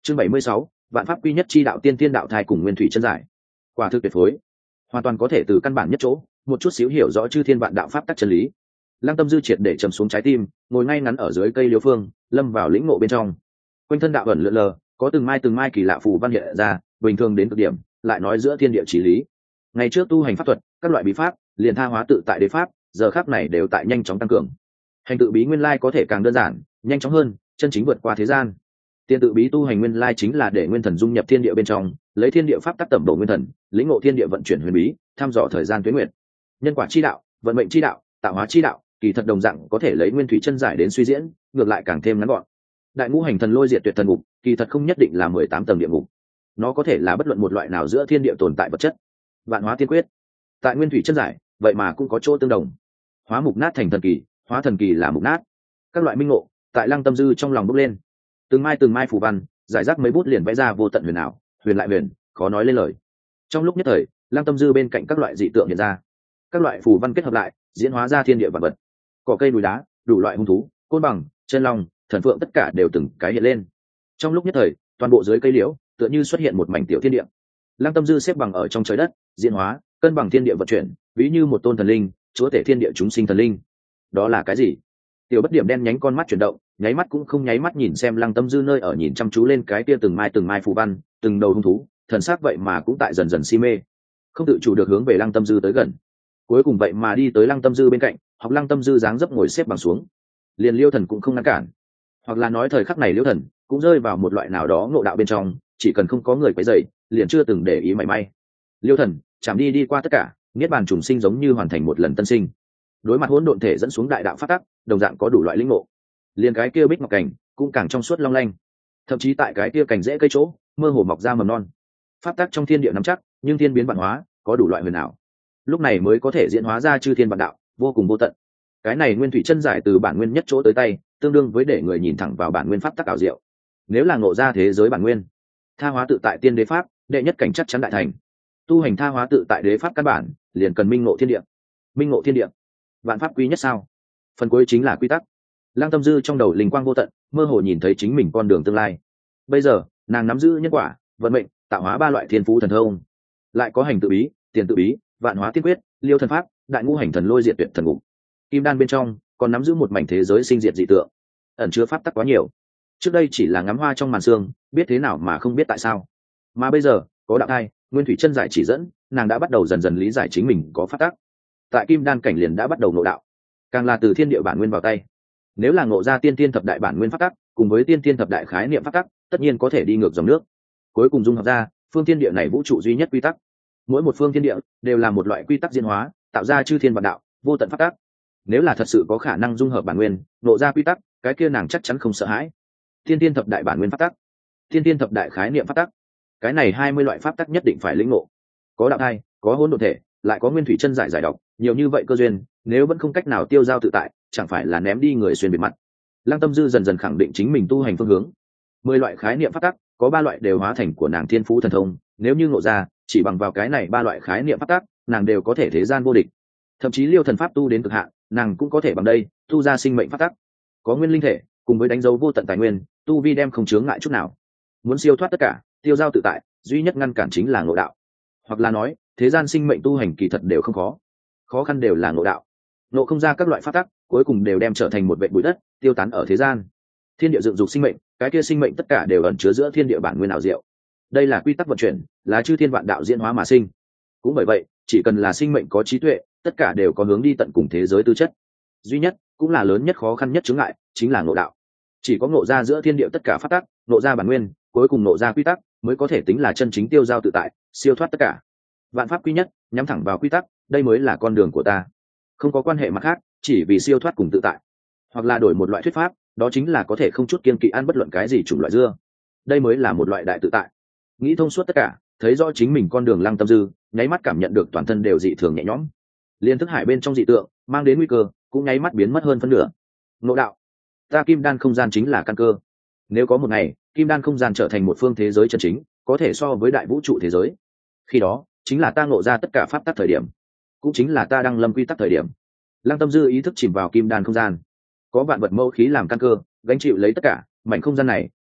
Chương 76, vạn pháp quy nhất chi đạo tiên tiên đạo thai cùng nguyên thủy chân giải. Quả thực tuyệt phối, hoàn toàn có thể từ căn bản nhất chỗ, một chút xíu hiểu rõ chư thiên vạn đạo pháp tắc chân lý. Lăng Tâm Dư triệt để trầm xuống trái tim, ngồi ngay ngắn ở dưới cây liễu phương, lâm vào lĩnh ngộ bên trong. Quanh thân đạo ẩn lượn lờ, có từng mai kỳ lạ phù văn hiện ra, bình thường đến cực điểm, lại nói giữa thiên địa chí lý. Ngày trước tu hành pháp thuật, các loại bí pháp, liền tha hóa tự tại đế pháp, giờ khắc này đều tại nhanh chóng tăng cường. Hành tự bí nguyên lai có thể càng đơn giản, nhanh chóng hơn, chân chính vượt qua thế gian. Tiên tự bí tu hành nguyên lai chính là để nguyên thần dung nhập thiên địa bên trong, lấy thiên địa pháp tác tẩm bổ nguyên thần, lĩnh ngộ thiên địa vận chuyển huyền bí, thăm dò thời gian tuế nguyệt. Nhân quả chi đạo, vận mệnh chi đạo, tạo hóa chi đạo, kỳ thật đồng dạng có thể lấy nguyên thủy chân giải đến suy diễn, ngược lại càng thêm ngắn gọn. Đại ngũ hành thần lôi diệt tuyệt thần ngục, kỳ thật không nhất định là 18 tầng địa ngục, nó có thể là bất luận một loại nào giữa thiên địa tồn tại vật chất. Vạn hóa tiên quyết, tại nguyên thủy chân giải, vậy mà cũng có chỗ tương đồng. Hóa mục nát thành thần kỳ, hóa thần kỳ là mục nát. Các loại minh ngộ, tại Lăng Tâm Dư trong lòng bốc lên. Từng mai phù văn, giải rác mấy bút liền vẽ ra vô tận huyền ảo, huyền lại huyền, khó nói lên lời. Trong lúc nhất thời, Lăng Tâm Dư bên cạnh các loại dị tượng hiện ra. Các loại phù văn kết hợp lại, diễn hóa ra thiên địa vạn vật. Cỏ cây núi đá, đủ loại hung thú, côn bằng, chân long, thần phượng tất cả đều từng cái hiện lên. Trong lúc nhất thời, toàn bộ dưới cây liễu, tựa như xuất hiện một mảnh tiểu thiên địa. Lăng Tâm Dư xếp bằng ở trong trời đất, diễn hóa, cân bằng thiên địa vận chuyển, ví như một tôn thần linh, chúa tể thiên địa chúng sinh thần linh. Đó là cái gì? Tiểu Bất Điểm đen nhánh con mắt chuyển động, nháy mắt cũng không nháy mắt nhìn xem Lăng Tâm Dư nơi ở, nhìn chăm chú lên cái kia từng mai phù văn, từng đầu hung thú, thần sắc vậy mà cũng tại dần dần si mê, không tự chủ được hướng về Lăng Tâm Dư tới gần. Cuối cùng vậy mà đi tới Lăng Tâm Dư bên cạnh, học Lăng Tâm Dư dáng dấp ngồi xếp bằng xuống. Liền Liêu Thần cũng không ngăn cản, hoặc là nói thời khắc này Liêu Thần cũng rơi vào một loại nào đó ngộ đạo bên trong, chỉ cần không có người quấy rầy, liền chưa từng để ý mảy may. Liêu Thần chạm đi qua tất cả, niết bàn trùng sinh giống như hoàn thành một lần tân sinh. Đối mặt hỗn độn thể dẫn xuống đại đạo pháp tắc, đồng dạng có đủ loại linh ngộ. Liền cái kia bích ngọc cảnh cũng càng trong suốt long lanh, thậm chí tại cái kia cảnh rễ cây chỗ mơ hồ mọc ra mầm non. Pháp tắc trong thiên địa nắm chắc, nhưng thiên biến vạn hóa, có đủ loại huyền ảo. Lúc này mới có thể diễn hóa ra chư thiên vạn đạo, vô cùng vô tận. Cái này nguyên thủy chân giải từ bản nguyên nhất chỗ tới tay, tương đương với để người nhìn thẳng vào bản nguyên pháp tắc ảo diệu. Nếu là ngộ ra thế giới bản nguyên, tha hóa tự tại tiên đế pháp, đệ nhất cảnh chắc chắn đại thành. Tu hành tha hóa tự tại đế pháp căn bản, liền cần minh ngộ thiên địa. Minh ngộ thiên địa, vạn pháp quý nhất sao? Phần cuối chính là quy tắc. Lăng Tâm Dư trong đầu linh quang vô tận, mơ hồ nhìn thấy chính mình con đường tương lai. Bây giờ, nàng nắm giữ nhân quả, vận mệnh, tạo hóa ba loại thiên phú thần thông, lại có hành tự bí, tiền tự bí, vạn hóa tiên quyết, liêu thần pháp, đại ngũ hành thần lôi diệt tuyệt thần ngục. Kim đan bên trong còn nắm giữ một mảnh thế giới sinh diệt dị tượng, ẩn chứa pháp tắc quá nhiều. Trước đây chỉ là ngắm hoa trong màn sương, biết thế nào mà không biết tại sao. Mà bây giờ, có đạo thai, nguyên thủy chân giải chỉ dẫn, nàng đã bắt đầu dần dần lý giải chính mình có pháp tắc. Tại kim đan cảnh liền đã bắt đầu ngộ đạo, càng là từ thiên địa bản nguyên vào tay. Nếu là ngộ ra tiên tiên thập đại bản nguyên pháp tắc, cùng với tiên tiên thập đại khái niệm pháp tắc, tất nhiên có thể đi ngược dòng nước, cuối cùng dung hợp ra phương thiên địa này vũ trụ duy nhất quy tắc. Mỗi một phương thiên địa đều là một loại quy tắc diễn hóa, tạo ra chư thiên vạn đạo, vô tận pháp tắc. Nếu là thật sự có khả năng dung hợp bản nguyên, ngộ ra quy tắc, cái kia nàng chắc chắn không sợ hãi. Tiên tiên thập đại bản nguyên pháp tắc, tiên tiên thập đại khái niệm pháp tắc, cái này 20 loại pháp tắc nhất định phải lĩnh ngộ. Có đạo thai, có hỗn độn thể, lại có nguyên thủy chân giải giải độc, nhiều như vậy cơ duyên, nếu vẫn không cách nào tiêu giao tự tại, chẳng phải là ném đi người xuyên biệt mặt. Lăng Tâm Dư dần dần khẳng định chính mình tu hành phương hướng. 10 loại khái niệm pháp tắc, có 3 loại đều hóa thành của nàng thiên phú thần thông, nếu như ngộ ra, chỉ bằng vào cái này 3 loại khái niệm pháp tắc, nàng đều có thể thế gian vô địch. Thậm chí liêu thần pháp tu đến cực hạn, nàng cũng có thể bằng đây tu ra sinh mệnh pháp tắc. Có nguyên linh thể, cùng với đánh dấu vô tận tài nguyên, tu vi đem không chướng ngại chút nào. Muốn siêu thoát tất cả, tiêu giao tự tại, duy nhất ngăn cản chính là ngộ đạo. Hoặc là nói, thế gian sinh mệnh tu hành kỳ thật đều không khó, khó khăn đều là ngộ đạo. Ngộ không ra các loại pháp tắc, cuối cùng đều đem trở thành một vệt bụi đất, tiêu tán ở thế gian. Thiên địa dựng dục sinh mệnh, cái kia sinh mệnh tất cả đều ẩn chứa giữa thiên địa bản nguyên ảo diệu. Đây là quy tắc vận chuyển, là chư thiên vạn đạo diễn hóa mà sinh. Cũng bởi vậy, chỉ cần là sinh mệnh có trí tuệ, tất cả đều có hướng đi tận cùng thế giới tư chất. Duy nhất, cũng là lớn nhất khó khăn nhất chướng ngại, chính là ngộ đạo. Chỉ có ngộ ra giữa thiên địa tất cả pháp tắc, ngộ ra bản nguyên, cuối cùng ngộ ra quy tắc, mới có thể tính là chân chính tiêu giao tự tại, siêu thoát tất cả. Vạn pháp quy nhất, nhắm thẳng vào quy tắc, đây mới là con đường của ta. Không có quan hệ mặt khác, chỉ vì siêu thoát cùng tự tại. Hoặc là đổi một loại thuyết pháp, đó chính là có thể không chút kiêng kỵ ăn bất luận cái gì chủng loại dưa. Đây mới là một loại đại tự tại. Nghĩ thông suốt tất cả, thấy rõ chính mình con đường. Lăng Tâm Dư nháy mắt cảm nhận được toàn thân đều dị thường nhẹ nhõm. Liên thức hải bên trong dị tượng mang đến nguy cơ cũng nháy mắt biến mất hơn phân nửa. Ngộ đạo, ta kim đan không gian chính là căn cơ. Nếu có một ngày kim đan không gian trở thành một phương thế giới chân chính, có thể so với đại vũ trụ thế giới, khi đó chính là ta ngộ ra tất cả pháp tắc thời điểm, cũng chính là ta đăng lâm quy tắc thời điểm. Lăng Tâm Dư ý thức chìm vào kim đan không gian, có vạn vật mâu khí làm căn cơ, gánh chịu lấy tất cả. Mảnh không gian này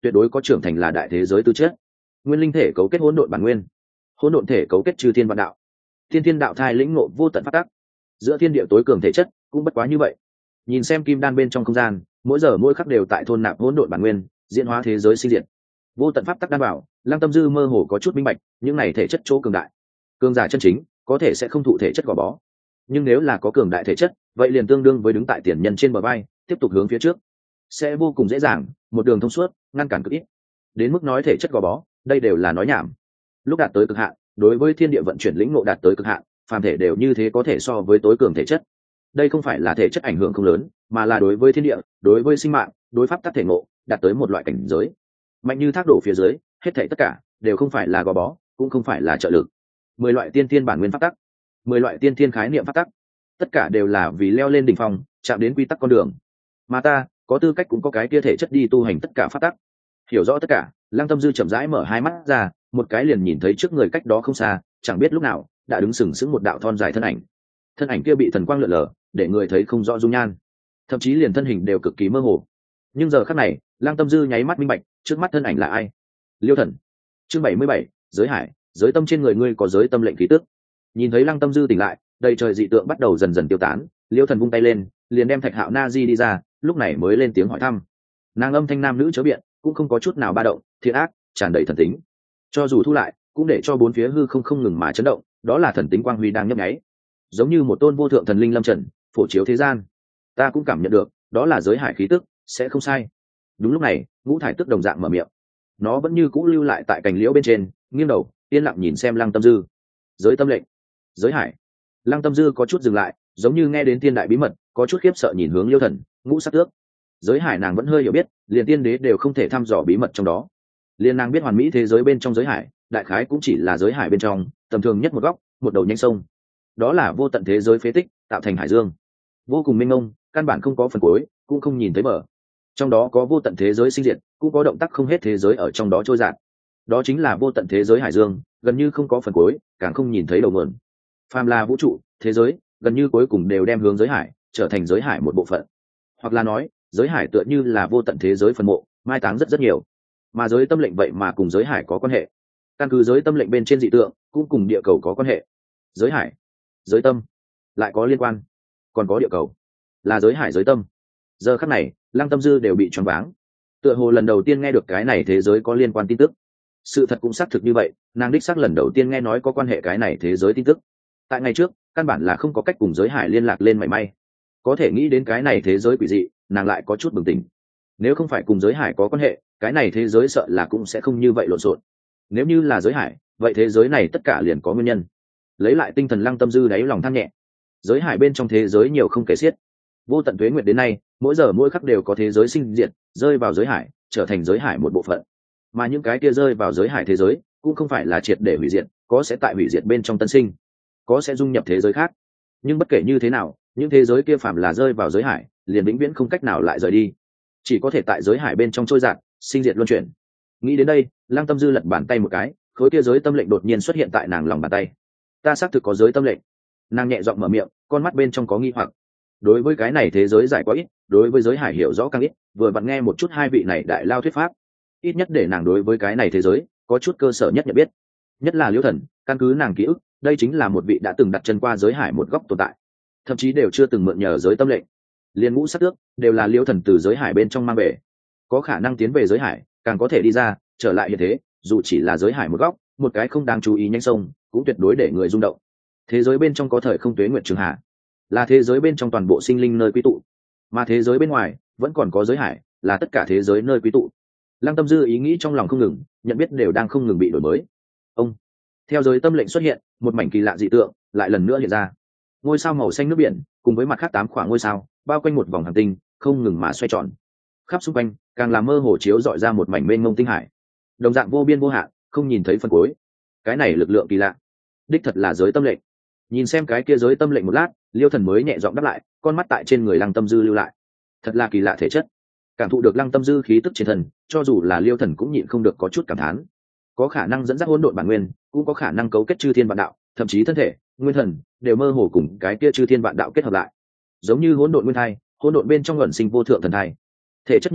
tuyệt đối có trưởng thành là đại thế giới tư chất. Nguyên linh thể cấu kết hỗn độn bản nguyên, hỗn độn thể cấu kết chư thiên vạn đạo, thiên thiên đạo thai lĩnh ngộ vô tận pháp tắc, giữa thiên địa tối cường thể chất cũng bất quá như vậy. Nhìn xem kim đan bên trong không gian, mỗi giờ mỗi khắc đều tại thôn nạp hỗn độn bản nguyên, diễn hóa thế giới sinh diệt, vô tận pháp tắc đan bảo. Lăng Tâm Dư mơ hồ có chút minh bạch, những này thể chất chỗ cường đại, cường giả chân chính có thể sẽ không thụ thể chất gò bó, nhưng nếu là có cường đại thể chất, vậy liền tương đương với đứng tại tiền nhân trên bờ vai, tiếp tục hướng phía trước sẽ vô cùng dễ dàng, một đường thông suốt, ngăn cản cực ít. Đến mức nói thể chất gò bó, đây đều là nói nhảm. Lúc đạt tới cực hạn, đối với thiên địa vận chuyển lĩnh ngộ đạt tới cực hạn, phàm thể đều như thế có thể so với tối cường thể chất. Đây không phải là thể chất ảnh hưởng không lớn, mà là đối với thiên địa, đối với sinh mạng, đối pháp tắc thể ngộ đạt tới một loại cảnh giới mạnh như thác đổ phía dưới, hết thảy tất cả đều không phải là gò bó, cũng không phải là trợ lực. 10 loại tiên thiên bản nguyên pháp tắc, 10 loại tiên thiên khái niệm pháp tắc, tất cả đều là vì leo lên đỉnh phong, chạm đến quy tắc con đường. Mà ta có tư cách cũng có cái kia thể chất đi tu hành tất cả pháp tắc. Hiểu rõ tất cả, Lăng Tâm Dư chậm rãi mở hai mắt ra, một cái liền nhìn thấy trước người cách đó không xa, chẳng biết lúc nào đã đứng sừng sững một đạo thon dài thân ảnh. Thân ảnh kia bị thần quang lượn lờ, để người thấy không rõ dung nhan, thậm chí liền thân hình đều cực kỳ mơ hồ. Nhưng giờ khắc này, Lăng Tâm Dư nháy mắt minh bạch, trước mắt thân ảnh là ai. Liêu Thần. Chương 77, giới hải, giới tâm trên người ngươi có giới tâm lệnh khí tức. Nhìn thấy Lăng Tâm Dư tỉnh lại, đầy trời dị tượng bắt đầu dần dần tiêu tán, Liêu Thần vung tay lên, liền đem Thạch Hạo Na Di đi ra, lúc này mới lên tiếng hỏi thăm. Nàng âm thanh nam nữ chớ biện, cũng không có chút nào ba động, thiện ác, tràn đầy thần tính. Cho dù thu lại, cũng để cho bốn phía hư không ngừng mà chấn động, đó là thần tính quang huy đang nhấp nháy, giống như một tôn vô thượng thần linh lâm trần, phổ chiếu thế gian. Ta cũng cảm nhận được, đó là giới hải khí tức, sẽ không sai. Đúng lúc này, ngũ thải tức đồng dạng mở miệng, nó vẫn như cũ lưu lại tại cành liễu bên trên, nghiêng đầu yên lặng nhìn xem Lăng Tâm Dư. Giới tâm lệnh, giới hải. Lăng Tâm Dư có chút dừng lại, giống như nghe đến thiên đại bí mật, có chút khiếp sợ nhìn hướng Liêu Thần, ngũ sắc tước. Giới hải nàng vẫn hơi hiểu biết, liền tiên đế đều không thể thăm dò bí mật trong đó. Liền nàng biết hoàn mỹ thế giới bên trong giới hải, đại khái cũng chỉ là giới hải bên trong tầm thường nhất một góc, một đầu nhánh sông. Đó là vô tận thế giới phế tích tạo thành hải dương, vô cùng mênh mông, căn bản không có phần cuối, cũng không nhìn thấy bờ. Trong đó có vô tận thế giới sinh diệt, cũng có động tác không hết thế giới ở trong đó trôi dạt. Đó chính là vô tận thế giới hải dương, gần như không có phần cuối, càng không nhìn thấy đầu nguồn. Phàm là vũ trụ, thế giới, gần như cuối cùng đều đem hướng giới hải, trở thành giới hải một bộ phận. Hoặc là nói, giới hải tựa như là vô tận thế giới phần mộ, mai táng rất nhiều. Mà giới tâm lệnh vậy mà cùng giới hải có quan hệ. Căn cứ giới tâm lệnh bên trên dị tượng, cũng cùng địa cầu có quan hệ. Giới hải, giới tâm, lại có liên quan. Còn có địa cầu, là giới hải giới tâm. Giờ khắc này, Lăng Tâm Dư đều bị choáng váng. Tựa hồ lần đầu tiên nghe được cái này thế giới có liên quan tin tức. Sự thật cũng xác thực như vậy, nàng đích xác lần đầu tiên nghe nói có quan hệ cái này thế giới tin tức. Tại ngày trước, căn bản là không có cách cùng giới hải liên lạc lên mảy may. Có thể nghĩ đến cái này thế giới quỷ dị, nàng lại có chút bừng tỉnh. Nếu không phải cùng giới hải có quan hệ, cái này thế giới sợ là cũng sẽ không như vậy lộn xộn. Nếu như là giới hải, vậy thế giới này tất cả liền có nguyên nhân. Lấy lại tinh thần, Lăng Tâm Dư đáy lòng than nhẹ. Giới hải bên trong thế giới nhiều không kể xiết, vô tận tuế nguyệt đến nay, mỗi giờ mỗi khắc đều có thế giới sinh diệt, rơi vào giới hải, trở thành giới hải một bộ phận. Mà những cái kia rơi vào giới hải thế giới, cũng không phải là triệt để hủy diệt, có sẽ tại hủy diệt bên trong tân sinh, có sẽ dung nhập thế giới khác. Nhưng bất kể như thế nào, những thế giới kia phạm là rơi vào giới hải, liền vĩnh viễn không cách nào lại rời đi, chỉ có thể tại giới hải bên trong trôi dạt, sinh diệt luân chuyển. Nghĩ đến đây, Lăng Tâm Dư lật bàn tay một cái, khối kia giới tâm lệnh đột nhiên xuất hiện tại nàng lòng bàn tay. Ta xác thực có giới tâm lệnh. Nàng nhẹ giọng mở miệng, con mắt bên trong có nghi hoặc. Đối với cái này thế giới giải quá ít, đối với giới hải hiểu rõ càng ít, vừa vặn nghe một chút hai vị này đại lao thuyết pháp, ít nhất để nàng đối với cái này thế giới có chút cơ sở nhất nhận biết. Nhất là Liêu Thần, căn cứ nàng ký ức, đây chính là một vị đã từng đặt chân qua giới hải một góc tồn tại, thậm chí đều chưa từng mượn nhờ giới tâm lệnh. Liên ngũ sắc tước đều là Liêu Thần từ giới hải bên trong mang về, có khả năng tiến về giới hải, càng có thể đi ra trở lại hiện thế, dù chỉ là giới hải một góc, một cái không đáng chú ý nhanh sông, cũng tuyệt đối để người rung động. Thế giới bên trong có thời không tuế nguyệt trường hạ, là thế giới bên trong toàn bộ sinh linh nơi quy tụ, mà thế giới bên ngoài vẫn còn có giới hải, là tất cả thế giới nơi quy tụ. Lăng Tâm Dư ý nghĩ trong lòng không ngừng, nhận biết đều đang không ngừng bị đổi mới. Ông theo giới tâm lệnh xuất hiện, một mảnh kỳ lạ dị tượng lại lần nữa hiện ra. Ngôi sao màu xanh nước biển cùng với mặt khác 8 khoảng ngôi sao bao quanh một vòng hành tinh, không ngừng mà xoay tròn. Khắp xung quanh càng làm mơ hồ chiếu dọi ra một mảnh mênh mông tinh hải, đồng dạng vô biên vô hạn, không nhìn thấy phần cuối. Cái này lực lượng kỳ lạ, đích thật là giới tâm lệnh. Nhìn xem cái kia giới tâm lệnh một lát, Liêu Thần mới nhẹ giọng đáp lại, con mắt tại trên người Lăng Tâm Dư lưu lại. Thật là kỳ lạ thể chất. Cảm thụ được Lăng Tâm Dư khí tức trên thân, cho dù là Liêu Thần cũng nhịn không được có chút cảm thán. Có khả năng dẫn dắt hỗn độn bản nguyên, cũng có khả năng cấu kết chư thiên vạn đạo, thậm chí thân thể, nguyên thần đều mơ hồ cùng cái kia chư thiên vạn đạo kết hợp lại. Giống như hỗn độn nguyên thai, hỗn độn bên trong ẩn sinh vô thượng thần thai. Thể chất như vậy,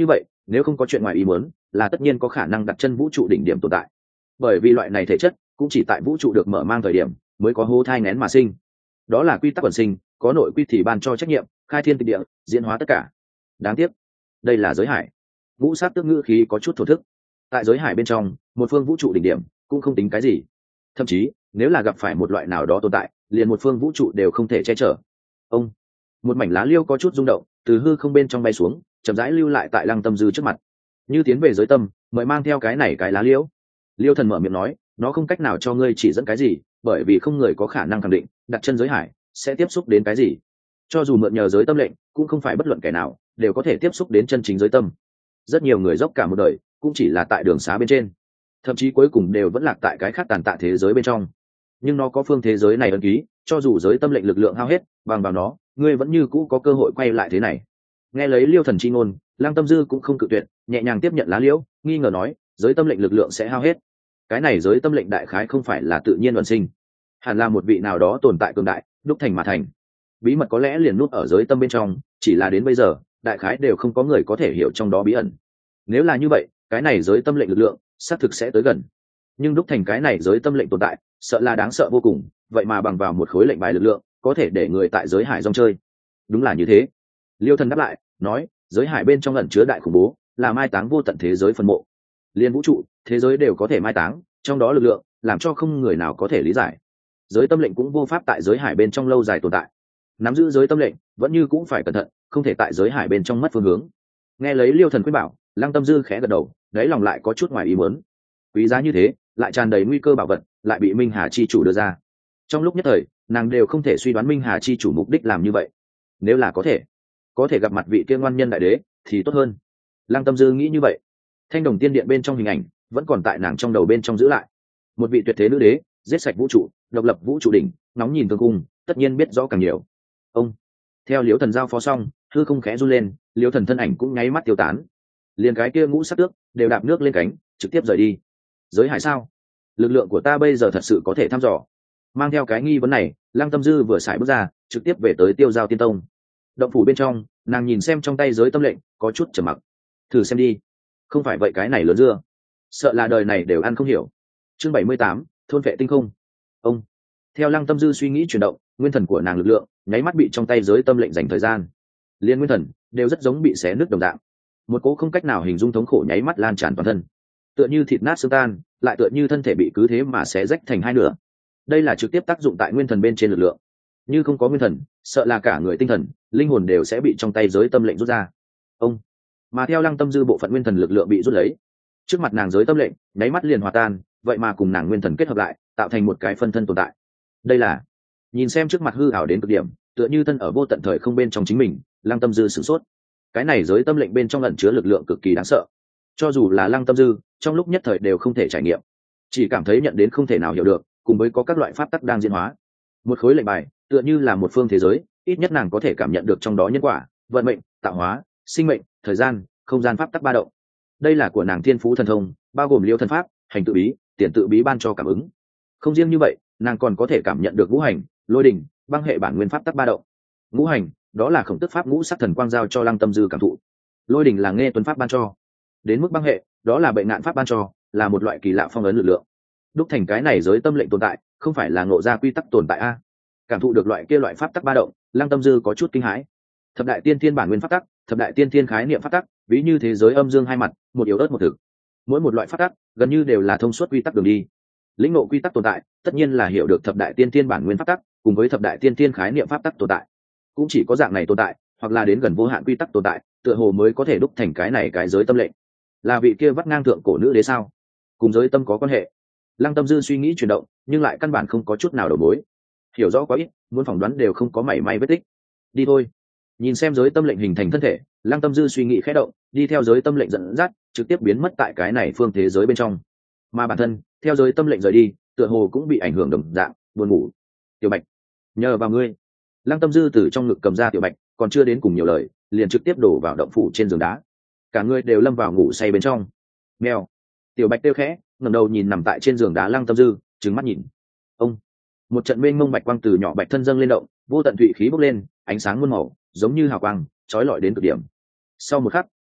nếu không có chuyện ngoài ý muốn là tất nhiên có khả năng đặt chân vũ trụ đỉnh điểm tồn tại, bởi vì loại này thể chất cũng chỉ tại vũ trụ được mở mang thời điểm mới có hố thai nghén mà sinh. Đó là quy tắc quần sinh, có nội quy thì ban cho trách nhiệm, khai thiên tịch địa, diễn hóa tất cả. Đáng tiếc đây là giới hải. Ngũ sát tước ngữ khí có chút thổ thức. Tại giới hải bên trong, một phương vũ trụ đỉnh điểm cũng không tính cái gì, thậm chí nếu là gặp phải một loại nào đó tồn tại, liền một phương vũ trụ đều không thể che chở. Ông, một mảnh lá liêu có chút rung động, từ hư không bên trong bay xuống, chậm rãi lưu lại tại Lăng Tâm Dư trước mặt. Như tiến về giới tâm, mời mang theo cái này cái lá liêu. Liêu thần mở miệng nói, nó không cách nào cho ngươi chỉ dẫn cái gì, bởi vì không người có khả năng khẳng định đặt chân giới hải sẽ tiếp xúc đến cái gì. Cho dù mượn nhờ giới tâm lệnh, cũng không phải bất luận kẻ nào đều có thể tiếp xúc đến chân chính giới tâm. Rất nhiều người dốc cả một đời cũng chỉ là tại đường xá bên trên, thậm chí cuối cùng đều vẫn lạc tại cái khác tàn tạ thế giới bên trong. Nhưng nó có phương thế giới này ấn ký, cho dù giới tâm lệnh lực lượng hao hết, bằng vào nó ngươi vẫn như cũ có cơ hội quay lại thế này. Nghe lấy Liêu thần chi ngôn, Lăng Tâm Dư cũng không cự tuyệt, nhẹ nhàng tiếp nhận lá liễu, nghi ngờ nói, giới tâm lệnh lực lượng sẽ hao hết. Cái này giới tâm lệnh đại khái không phải là tự nhiên luân sinh, hẳn là một vị nào đó tồn tại cường đại đúc thành mà thành. Bí mật có lẽ liền nút ở giới tâm bên trong, chỉ là đến bây giờ đại khái đều không có người có thể hiểu trong đó bí ẩn. Nếu là như vậy, cái này giới tâm lệnh lực lượng xác thực sẽ tới gần, nhưng đúc thành cái này giới tâm lệnh tồn tại sợ là đáng sợ vô cùng, vậy mà bằng vào một khối lệnh bài lực lượng có thể để người tại giới hải rong chơi. Đúng là như thế. Liêu thần đáp lại nói, giới hải bên trong ẩn chứa đại khủng bố, là mai táng vô tận thế giới phân mộ, liên vũ trụ thế giới đều có thể mai táng, trong đó lực lượng làm cho không người nào có thể lý giải. Giới tâm lệnh cũng vô pháp tại giới hải bên trong lâu dài tồn tại, nắm giữ giới tâm lệnh vẫn như cũng phải cẩn thận, không thể tại giới hải bên trong mất phương hướng. Nghe lấy Liêu thần khuyên bảo, Lăng Tâm Dư khẽ gật đầu, đáy lòng lại có chút ngoài ý muốn. Quý giá như thế, lại tràn đầy nguy cơ bảo vật, lại bị Minh Hà chi chủ đưa ra. Trong lúc nhất thời, nàng đều không thể suy đoán Minh Hà chi chủ mục đích làm như vậy. Nếu là có thể gặp mặt vị kia ngoan nhân đại đế thì tốt hơn. Lăng Tâm Dư nghĩ như vậy. Thanh đồng tiên điện bên trong hình ảnh vẫn còn tại nàng trong đầu bên trong giữ lại. Một vị tuyệt thế nữ đế, giết sạch vũ trụ, độc lập vũ trụ đỉnh, nóng nhìn tương cung, tất nhiên biết rõ càng nhiều. Ông, theo Liễu thần giao phó xong, hư không khẽ run lên, Liễu thần thân ảnh cũng nháy mắt tiêu tán. Liền cái kia ngũ sắc tước đều đạp nước lên cánh, trực tiếp rời đi. Giới hải sao? Lực lượng của ta bây giờ thật sự có thể thăm dò? Mang theo cái nghi vấn này, Lăng Tâm Dư vừa xài bước ra, trực tiếp về tới Tiêu Giao Tiên Tông. Động phủ bên trong, nàng nhìn xem trong tay giới tâm lệnh, có chút trầm mặc. Thử xem đi. Không phải vậy cái này lớn dưa, sợ là đời này đều ăn không hiểu. Chương 78, thôn vệ tinh không. Ông, theo Lăng Tâm Dư suy nghĩ chuyển động, nguyên thần của nàng lực lượng nháy mắt bị trong tay giới tâm lệnh dành thời gian. Liên nguyên thần đều rất giống bị xé nứt đồng dạng. Một cỗ không cách nào hình dung thống khổ nháy mắt lan tràn toàn thân, tựa như thịt nát xương tan, lại tựa như thân thể bị cứ thế mà xé rách thành hai nửa. Đây là trực tiếp tác dụng tại nguyên thần bên trên lực lượng. Như không có nguyên thần, sợ là cả người tinh thần, linh hồn đều sẽ bị trong tay giới tâm lệnh rút ra. Ông, mà theo Lăng Tâm Dư bộ phận nguyên thần lực lượng bị rút lấy, trước mặt nàng giới tâm lệnh nháy mắt liền hòa tan, vậy mà cùng nàng nguyên thần kết hợp lại, tạo thành một cái phân thân tồn tại. Đây là, nhìn xem trước mặt hư ảo đến cực điểm, tựa như thân ở vô tận thời không bên trong chính mình, Lăng Tâm Dư sửng sốt. Cái này giới tâm lệnh bên trong ẩn chứa lực lượng cực kỳ đáng sợ, cho dù là Lăng Tâm Dư trong lúc nhất thời đều không thể trải nghiệm, chỉ cảm thấy nhận đến không thể nào hiểu được, cùng với có các loại pháp tắc đang diễn hóa. Một khối lệnh bài tựa như là một phương thế giới, ít nhất nàng có thể cảm nhận được trong đó nhân quả, vận mệnh, tạo hóa, sinh mệnh, thời gian, không gian pháp tắc ba động. Đây là của nàng thiên phú thần thông, bao gồm Liêu thần pháp, hành tự bí, tiền tự bí ban cho cảm ứng. Không riêng như vậy, nàng còn có thể cảm nhận được ngũ hành, lôi đình, băng hệ bản nguyên pháp tắc ba động. Ngũ hành, đó là khổng tức pháp ngũ sắc thần quang giao cho Lăng Tâm Dư cảm thụ. Lôi đình là nghe tuấn pháp ban cho. Đến mức băng hệ, đó là bệnh nạn pháp ban cho, là một loại kỳ lạ phong ấn lực lượng. Đúc thành cái này giới tâm lệnh tồn tại, không phải là ngộ ra quy tắc tồn tại a. Cảm thụ được loại kia loại pháp tắc ba động, Lăng Tâm Dư có chút kinh hãi. Thập đại tiên thiên bản nguyên pháp tắc, thập đại tiên thiên khái niệm pháp tắc, ví như thế giới âm dương hai mặt, một yếu ớt một thực. Mỗi một loại pháp tắc gần như đều là thông suốt quy tắc đường đi. Lĩnh ngộ quy tắc tồn tại, tất nhiên là hiểu được thập đại tiên thiên bản nguyên pháp tắc, cùng với thập đại tiên thiên khái niệm pháp tắc tồn tại. Cũng chỉ có dạng này tồn tại, hoặc là đến gần vô hạn quy tắc tồn tại, tựa hồ mới có thể đúc thành cái này cái giới tâm lệnh. Là vị kia vắt ngang thượng cổ nữ đế sao? Cùng giới tâm có quan hệ? Lăng Tâm Dư suy nghĩ chuyển động, nhưng lại căn bản không có chút nào đầu mối. Hiểu rõ quá ít, muốn phỏng đoán đều không có mảy may vết tích. Đi thôi. Nhìn xem giới tâm lệnh hình thành thân thể, Lăng Tâm Dư suy nghĩ khẽ động, đi theo giới tâm lệnh dẫn dắt, trực tiếp biến mất tại cái này phương thế giới bên trong. Mà bản thân, theo giới tâm lệnh rời đi, tựa hồ cũng bị ảnh hưởng đồng dạng, buồn ngủ. Tiểu Bạch, nhờ vào ngươi. Lăng Tâm Dư từ trong ngực cầm ra Tiểu Bạch, còn chưa đến cùng nhiều lời, liền trực tiếp đổ vào động phủ trên giường đá. Cả người đều lâm vào ngủ say bên trong. Mèo. Tiểu Bạch kêu khẽ, ngẩng đầu nhìn nằm tại trên giường đá Lăng Tâm Dư, trừng mắt nhìn. Ông. Một trận mênh mông bạch quang từ nhỏ bạch thân dâng lên động, vô tận thụy khí bốc lên, ánh sáng muôn màu, giống như hào quang, chói lọi đến cực điểm. Sau một khắc,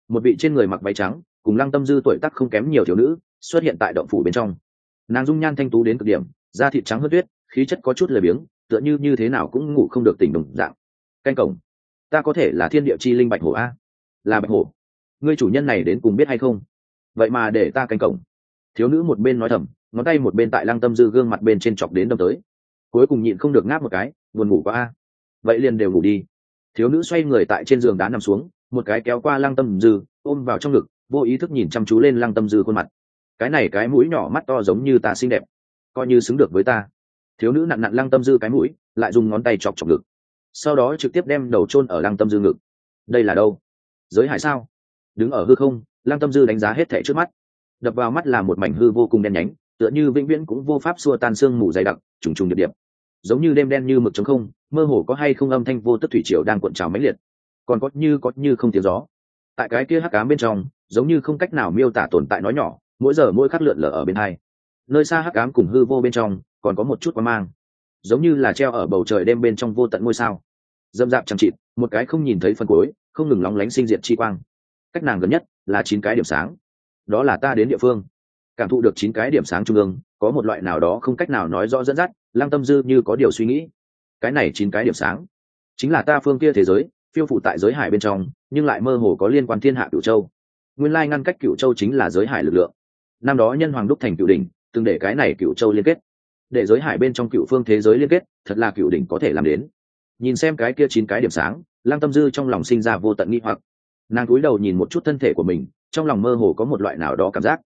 một vị trên người mặc váy trắng cùng Lăng Tâm Dư tuổi tác không kém nhiều thiếu nữ xuất hiện tại động phủ bên trong. Nàng dung nhan thanh tú đến cực điểm, da thịt trắng hơn tuyết, khí chất có chút lười biếng, tựa như như thế nào cũng ngủ không được tỉnh đồng dạng. Canh cổng, ta có thể là thiên địa chi linh bạch hổ a? Là bạch hổ? Ngươi chủ nhân này đến cùng biết hay không? Vậy mà để ta canh cổng. Thiếu nữ một bên nói thầm, ngón tay một bên tại Lăng Tâm Dư gương mặt bên trên chọc đến đâm tới. Cuối cùng nhịn không được ngáp một cái, buồn ngủ quá a. Vậy liền đều ngủ đi. Thiếu nữ xoay người tại trên giường đá nằm xuống, một cái kéo qua Lăng Tâm Dư, ôm vào trong ngực, vô ý thức nhìn chăm chú lên Lăng Tâm Dư khuôn mặt. Cái này cái mũi nhỏ mắt to giống như ta xinh đẹp, coi như xứng được với ta. Thiếu nữ nặn nặn Lăng Tâm Dư cái mũi, lại dùng ngón tay chọc chọc ngực, sau đó trực tiếp đem đầu chôn ở Lăng Tâm Dư ngực. Đây là đâu? Giới hải sao? Đứng ở hư không, Lăng Tâm Dư đánh giá hết thảy trước mắt. Đập vào mắt là một mảnh hư vô cùng đen nhánh, tựa như vĩnh viễn cũng vô pháp xua tan sương mù dày đặc, trùng trùng điệp điệp, giống như đêm đen như mực trống không, mơ hồ có hay không âm thanh vô tức thủy triều đang cuộn trào mãnh liệt, còn có như không tiếng gió. Tại cái kia hắc ám bên trong, giống như không cách nào miêu tả tồn tại nói nhỏ, mỗi giờ mỗi khắc lượn lờ ở bên hai. Nơi xa hắc ám cùng hư vô bên trong, còn có một chút quang mang, giống như là treo ở bầu trời đêm bên trong vô tận ngôi sao. Dâm dạp chẳng chịt, một cái không nhìn thấy phần cuối, không ngừng lóng lánh sinh diệt chi quang. Cách nàng gần nhất là 9 cái điểm sáng. Đó là ta đến địa phương. Cảm thụ được 9 cái điểm sáng trung ương, có một loại nào đó không cách nào nói rõ dẫn dắt, Lăng Tâm Dư như có điều suy nghĩ. Cái này 9 cái điểm sáng, chính là ta phương kia thế giới, phiêu phụ tại giới hải bên trong, nhưng lại mơ hồ có liên quan thiên hạ Cửu Châu. Nguyên lai ngăn cách Cửu Châu chính là giới hải lực lượng. Năm đó nhân hoàng đúc thành Cửu đỉnh, từng để cái này Cửu Châu liên kết. Để giới hải bên trong Cửu phương thế giới liên kết, thật là Cửu đỉnh có thể làm đến. Nhìn xem cái kia 9 cái điểm sáng, Lăng Tâm Dư trong lòng sinh ra vô tận nghi hoặc. Nàng cúi đầu nhìn một chút thân thể của mình, trong lòng mơ hồ có một loại nào đó cảm giác,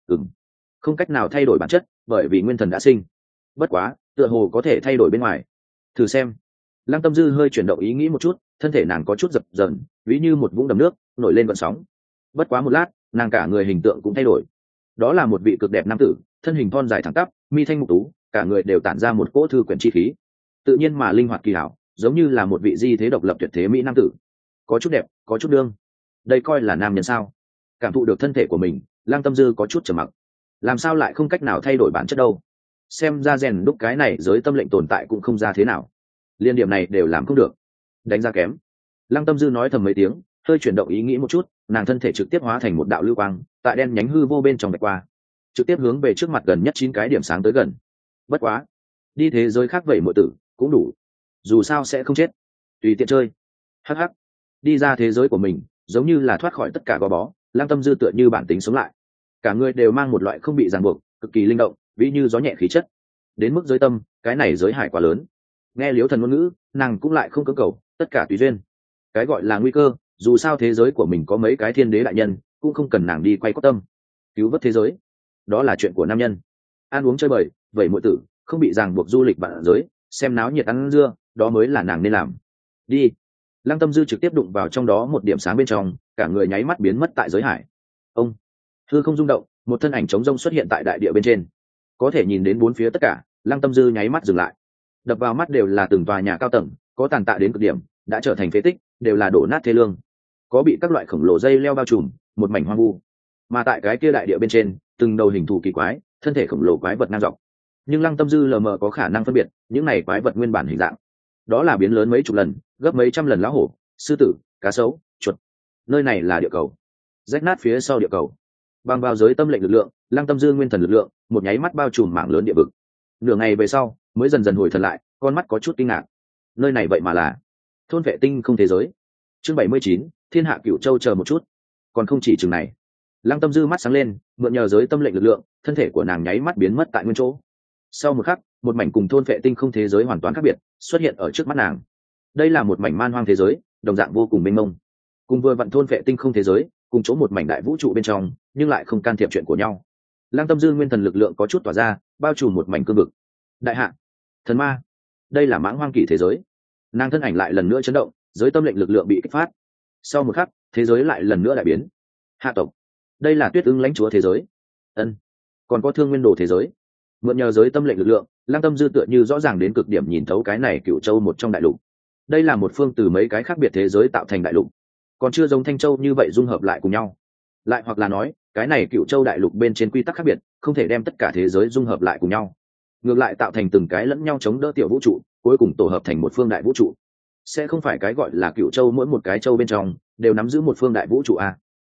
không cách nào thay đổi bản chất, bởi vì nguyên thần đã sinh. Bất quá, tựa hồ có thể thay đổi bên ngoài. Thử xem. Lăng Tâm Dư hơi chuyển động ý nghĩ một chút, thân thể nàng có chút dập dờn, ví như một vũng đầm nước nổi lên gợn sóng. Bất quá một lát, nàng cả người hình tượng cũng thay đổi. Đó là một vị cực đẹp nam tử, thân hình thon dài thẳng tắp, mi thanh mục tú, cả người đều tản ra một cỗ thư quyển chi khí, tự nhiên mà linh hoạt kỳ hảo, giống như là một vị di thế độc lập tuyệt thế mỹ nam tử. Có chút đẹp, có chút đương. Đây coi là nam nhân sao? Cảm thụ được thân thể của mình, Lăng Tâm Dư có chút trầm mặc. Làm sao lại không cách nào thay đổi bản chất đâu? Xem ra rèn đúc cái này giới tâm lệnh tồn tại cũng không ra thế nào. Liên điểm này đều làm không được, đánh giá kém. Lăng Tâm Dư nói thầm mấy tiếng, hơi chuyển động ý nghĩ một chút, nàng thân thể trực tiếp hóa thành một đạo lưu quang, tại đen nhánh hư vô bên trong vạch qua, trực tiếp hướng về trước mặt gần nhất 9 cái điểm sáng tới gần. Bất quá, đi thế giới khác vậy muội tử cũng đủ, dù sao sẽ không chết, tùy tiện chơi. Hắc hắc, đi ra thế giới của mình, giống như là thoát khỏi tất cả gò bó. Lăng Tâm Dư tựa như bản tính sống lại, cả người đều mang một loại không bị ràng buộc, cực kỳ linh động, ví như gió nhẹ khí chất. Đến mức giới tâm, cái này giới hải quá lớn. Nghe Liễu Thần ngôn ngữ, nàng cũng lại không cưỡng cầu, tất cả tùy duyên. Cái gọi là nguy cơ, dù sao thế giới của mình có mấy cái thiên đế đại nhân, cũng không cần nàng đi quay cốt tâm. Cứu vớt thế giới, đó là chuyện của nam nhân. Ăn uống chơi bời, vậy muội tử, không bị ràng buộc du lịch vạn giới, xem náo nhiệt ăn dưa, đó mới là nàng nên làm. Đi. Lăng Tâm Dư trực tiếp đụng vào trong đó một điểm sáng bên trong, cả người nháy mắt biến mất tại giới hải. Ông. Hư không rung động, một thân ảnh trống rông xuất hiện tại đại địa bên trên. Có thể nhìn đến bốn phía tất cả, Lăng Tâm Dư nháy mắt dừng lại. Đập vào mắt đều là từng tòa nhà cao tầng, có tàn tạ đến cực điểm, đã trở thành phế tích, đều là đổ nát thê lương. Có bị các loại khổng lồ dây leo bao trùm, một mảnh hoang vu. Mà tại cái kia đại địa bên trên, từng đầu hình thù kỳ quái, thân thể khổng lồ quái vật ngang dọc. Nhưng Lăng Tâm Dư lờ mờ có khả năng phân biệt, những này quái vật nguyên bản hình dạng, đó là biến lớn mấy chục lần, gấp mấy trăm lần lão hổ, sư tử, cá sấu, chuột. Nơi này là địa cầu, rách nát phía sau địa cầu. Bằng vào giới tâm lệnh lực lượng, Lăng Tâm Dư nguyên thần lực lượng, một nháy mắt bao trùm mảng lớn địa vực. Nửa ngày về sau, mới dần dần hồi thần lại, con mắt có chút kinh ngạc. Nơi này vậy mà là thôn vệ tinh không thế giới. Chương 79, Thiên hạ Cửu Châu, chờ một chút. Còn không chỉ chừng này. Lăng Tâm Dư mắt sáng lên, mượn nhờ giới tâm lệnh lực lượng, thân thể của nàng nháy mắt biến mất tại nguyên chỗ. Sau một khắc, một mảnh cùng thôn vệ tinh không thế giới hoàn toàn khác biệt xuất hiện ở trước mắt nàng. Đây là một mảnh man hoang thế giới, đồng dạng vô cùng mênh mông. Cùng vừa vặn thôn vệ tinh không thế giới, cùng chỗ một mảnh đại vũ trụ bên trong, nhưng lại không can thiệp chuyện của nhau. Lăng Tâm Dư nguyên thần lực lượng có chút tỏa ra, bao trùm một mảnh cương vực. Đại hạ, thần ma, đây là mãng hoang kỳ thế giới. Nàng thân ảnh lại lần nữa chấn động, giới tâm lệnh lực lượng bị kích phát. Sau một khắc, thế giới lại lần nữa đại biến. Hạ tộc, đây là Tuyết Ưng lãnh chúa thế giới. Ân, còn có Thương Nguyên Đồ thế giới. Mượn nhờ giới tâm lệnh lực lượng, Lăng Tâm Dư tựa như rõ ràng đến cực điểm nhìn thấu cái này Cửu Châu một trong đại lục. Đây là một phương từ mấy cái khác biệt thế giới tạo thành đại lục, còn chưa giống Thanh Châu như vậy dung hợp lại cùng nhau. Lại hoặc là nói, cái này Cửu Châu đại lục bên trên quy tắc khác biệt, không thể đem tất cả thế giới dung hợp lại cùng nhau, ngược lại tạo thành từng cái lẫn nhau chống đỡ tiểu vũ trụ, cuối cùng tổ hợp thành một phương đại vũ trụ. Sẽ không phải cái gọi là Cửu Châu mỗi một cái châu bên trong đều nắm giữ một phương đại vũ trụ à?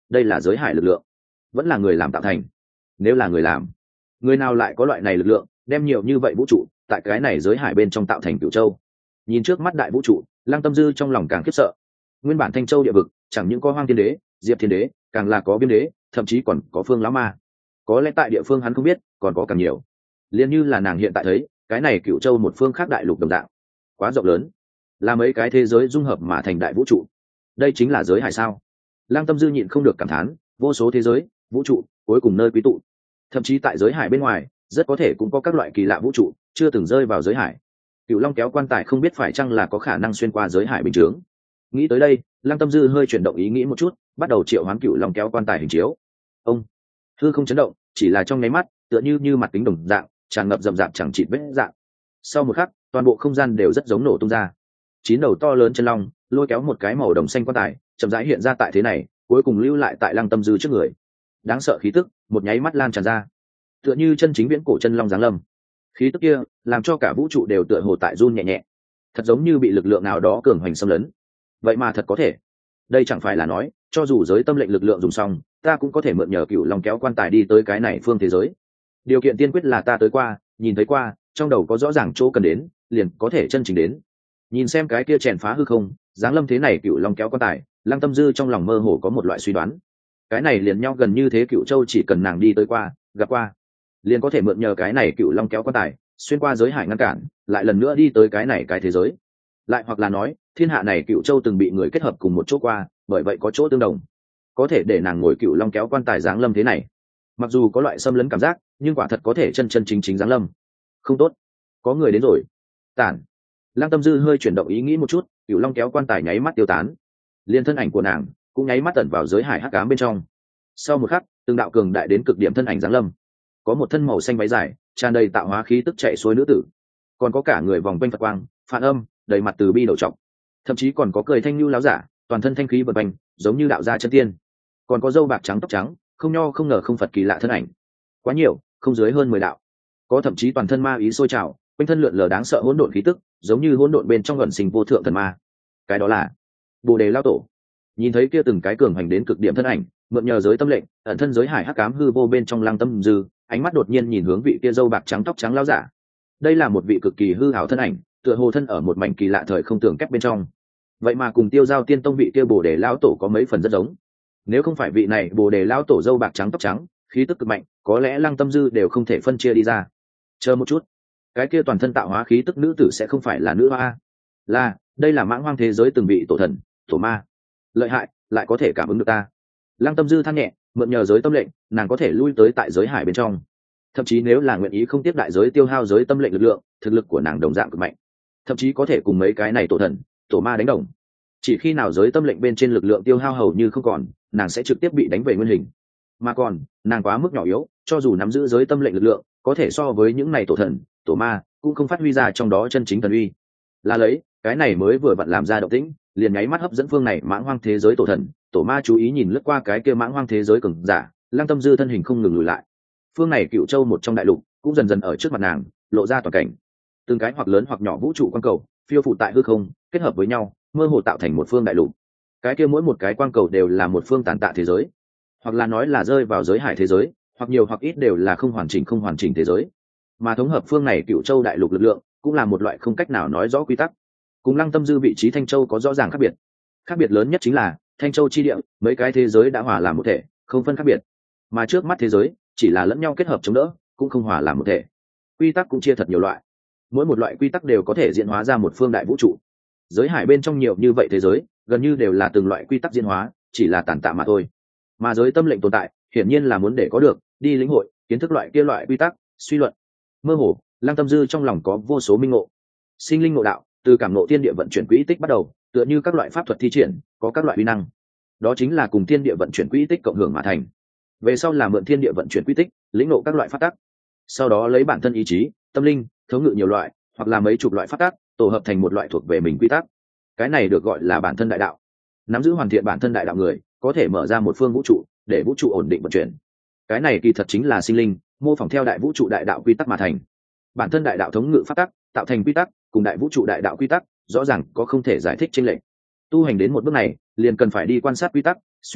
đây là giới hải lực lượng vẫn là người làm tạo thành? Nếu là người làm, người nào lại có loại này lực lượng đem nhiều như vậy vũ trụ tại cái này giới hải bên trong tạo thành Cửu Châu? Nhìn trước mắt đại vũ trụ, Lăng Tâm Dư trong lòng càng khiếp sợ. Nguyên bản Thanh Châu địa vực chẳng những có Hoang Thiên Đế, Diệp Thiên Đế, càng là có Viêm Đế, thậm chí còn có Phương Lão Ma. Có lẽ tại địa phương hắn không biết, còn có càng nhiều. Liên như là nàng hiện tại thấy, cái này Cửu Châu một phương khác đại lục đồng dạng, quá rộng lớn, là mấy cái thế giới dung hợp mà thành đại vũ trụ. Đây chính là giới hải sao? Lăng Tâm Dư nhịn không được cảm thán, vô số thế giới, vũ trụ, cuối cùng nơi quý tụ. Thậm chí tại giới hải bên ngoài, rất có thể cũng có các loại kỳ lạ vũ trụ chưa từng rơi vào giới hải. Cựu Long kéo quan tài không biết phải chăng là có khả năng xuyên qua giới hải bình chướng. Nghĩ tới đây, Lăng Tâm Dư hơi chuyển động ý nghĩ một chút, bắt đầu triệu hoán Cựu Long kéo quan tài hình chiếu. Ông hư không chấn động, chỉ là trong nháy mắt, tựa như mặt kính đồng dạng, tràn ngập rậm rạp chẳng chịt vết dạng. Sau một khắc, toàn bộ không gian đều rất giống nổ tung ra. 9 đầu to lớn chân long lôi kéo một cái màu đồng xanh quan tài, chậm rãi hiện ra tại thế này, cuối cùng lưu lại tại Lăng Tâm Dư trước người. Đáng sợ khí tức, một nháy mắt lan tràn ra, tựa như chân chính viễn cổ chân long giáng lâm. Khí tức kia làm cho cả vũ trụ đều tựa hồ tại run nhẹ nhẹ, thật giống như bị lực lượng nào đó cường hoành xâm lấn. Vậy mà thật có thể, đây chẳng phải là nói cho dù giới tâm lệnh lực lượng dùng xong, ta cũng có thể mượn nhờ Cửu Long kéo quan tài đi tới cái này phương thế giới. Điều kiện tiên quyết là ta tới qua, nhìn thấy qua, trong đầu có rõ ràng chỗ cần đến, liền có thể chân chính đến. Nhìn xem cái kia chèn phá hư không giáng lâm thế này Cửu Long kéo quan tài, Lăng Tâm Dư trong lòng mơ hồ có một loại suy đoán. Cái này liền nhau gần như thế Cửu Châu chỉ cần nàng đi tới qua, gặp qua, liền có thể mượn nhờ cái này Cửu Long kéo quan tài xuyên qua giới hải ngăn cản, lại lần nữa đi tới cái này cái thế giới. Lại hoặc là nói, thiên hạ này Cửu Châu từng bị người kết hợp cùng một chỗ qua, bởi vậy có chỗ tương đồng, có thể để nàng ngồi Cửu Long kéo quan tài giáng lâm thế này. Mặc dù có loại xâm lấn cảm giác, nhưng quả thật có thể chân chân chính chính giáng lâm. Không tốt, có người đến rồi. Tản. Lăng Tâm Dư hơi chuyển động ý nghĩ một chút, Cửu Long kéo quan tài nháy mắt tiêu tán, liên thân ảnh của nàng cũng nháy mắt tẩn vào giới hải hắc ám bên trong. Sau một khắc, từng đạo cường đại đến cực điểm thân ảnh giáng lâm. Có một thân màu xanh váy dài, tràn đầy tạo hóa khí tức chạy xuôi nữ tử, còn có cả người vòng quanh Phật quang, phản âm, đầy mặt từ bi đầu trọng, thậm chí còn có cười thanh lưu láo giả, toàn thân thanh khí bật bành, giống như đạo gia chân tiên, còn có râu bạc trắng tóc trắng, không nho không ngờ không Phật kỳ lạ thân ảnh, quá nhiều, không dưới hơn 10 đạo. Có thậm chí toàn thân ma ý sôi trào, quanh thân lượn lờ đáng sợ hỗn độn khí tức, giống như hỗn độn bên trong ẩn sinh vô thượng thần ma. Cái đó là Bồ Đề Lao Tổ. Nhìn thấy kia từng cái cường hành đến cực điểm thân ảnh, mượn nhờ giới tâm lệnh ẩn thân giới hải hắc ám hư vô bên trong Lăng Tâm Dư, ánh mắt đột nhiên nhìn hướng vị kia râu bạc trắng tóc trắng lão giả. Đây là một vị cực kỳ hư ảo thân ảnh, tựa hồ thân ở một mảnh kỳ lạ thời không tưởng kép bên trong. Vậy mà cùng Tiêu Giao Tiên Tông vị kia Bồ Đề lão tổ có mấy phần rất giống. Nếu không phải vị này Bồ Đề lão tổ râu bạc trắng tóc trắng, khí tức cực mạnh, có lẽ Lăng Tâm Dư đều không thể phân chia đi ra. Chờ một chút, cái kia toàn thân tạo hóa khí tức nữ tử sẽ không phải là nữ hoa? Là, đây là Mãng Hoang thế giới từng vị tổ thần, tổ ma. Lợi hại, lại có thể cảm ứng được ta. Lăng Tâm Dư than nhẹ, mượn nhờ giới tâm lệnh, nàng có thể lui tới tại giới hải bên trong. Thậm chí nếu là nguyện ý không tiếp đại giới tiêu hao giới tâm lệnh lực lượng, thực lực của nàng đồng dạng cực mạnh, thậm chí có thể cùng mấy cái này tổ thần, tổ ma đánh đồng. Chỉ khi nào giới tâm lệnh bên trên lực lượng tiêu hao hầu như không còn, nàng sẽ trực tiếp bị đánh về nguyên hình. Mà còn, nàng quá mức nhỏ yếu, cho dù nắm giữ giới tâm lệnh lực lượng, có thể so với những này tổ thần, tổ ma, cũng không phát huy ra trong đó chân chính thần uy. Là lấy, cái này mới vừa vặn làm ra động tĩnh, liền nháy mắt hấp dẫn phương này Mãng Hoang thế giới tổ thần, tổ ma chú ý nhìn lướt qua cái kia Mãng Hoang thế giới cường giả. Lăng Tâm Dư thân hình không ngừng lùi lại. Phương này Cựu Châu một trong đại lục cũng dần dần ở trước mặt nàng lộ ra toàn cảnh. Từng cái hoặc lớn hoặc nhỏ vũ trụ quang cầu phiêu phụ tại hư không, kết hợp với nhau, mơ hồ tạo thành một phương đại lục. Cái kia mỗi một cái quang cầu đều là một phương tàn tạ thế giới, hoặc là nói là rơi vào giới hải thế giới, hoặc nhiều hoặc ít đều là không hoàn chỉnh thế giới. Mà thống hợp phương này Cựu Châu đại lục lực lượng cũng là một loại không cách nào nói rõ quy tắc. Cùng Lăng Tâm Dư vị trí Thanh Châu có rõ ràng khác biệt. Khác biệt lớn nhất chính là Thanh Châu chi địa, mấy cái thế giới đã hòa làm một thể, không phân khác biệt. Mà trước mắt thế giới chỉ là lẫn nhau kết hợp chống đỡ, cũng không hòa làm một thể. Quy tắc cũng chia thật nhiều loại, mỗi một loại quy tắc đều có thể diễn hóa ra một phương đại vũ trụ. Giới hải bên trong nhiều như vậy thế giới, gần như đều là từng loại quy tắc diễn hóa, chỉ là tàn tạ mà thôi. Mà giới tâm lệnh tồn tại, hiển nhiên là muốn để có được, đi lĩnh hội, kiến thức loại kia loại quy tắc, suy luận. Mơ hồ, Lăng Tâm Dư trong lòng có vô số minh ngộ. Sinh linh ngộ đạo, từ cảm ngộ thiên địa vận chuyển quỹ tích bắt đầu, tựa như các loại pháp thuật thi triển, có các loại uy năng. Đó chính là cùng thiên địa vận chuyển quỹ tích cộng hưởng mà thành. Về sau là mượn thiên địa vận chuyển quỹ tích, lĩnh ngộ các loại pháp tắc. Sau đó lấy bản thân ý chí, tâm linh, thống ngự nhiều loại, hoặc là mấy chục loại pháp tắc, tổ hợp thành một loại thuộc về mình quy tắc. Cái này được gọi là bản thân đại đạo. Nắm giữ hoàn thiện bản thân đại đạo người, có thể mở ra một phương vũ trụ, để vũ trụ ổn định vận chuyển. Cái này kỳ thật chính là sinh linh, mô phỏng theo đại vũ trụ đại đạo quy tắc mà thành. Bản thân đại đạo thống ngự pháp tắc, tạo thành quy tắc, cùng đại vũ trụ đại đạo quy tắc, rõ ràng có không thể giải thích chênh lệch. Tu hành đến một bước này, liền cần phải đi quan sát quy tắc, suy luận,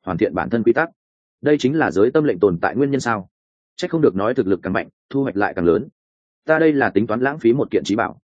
hoàn thiện bản thân quy tắc. Đây chính là giới tâm lệnh tồn tại nguyên nhân sao? Chắc không được nói thực lực càng mạnh thu hoạch lại càng lớn. Ta đây là tính toán lãng phí một kiện trí bảo.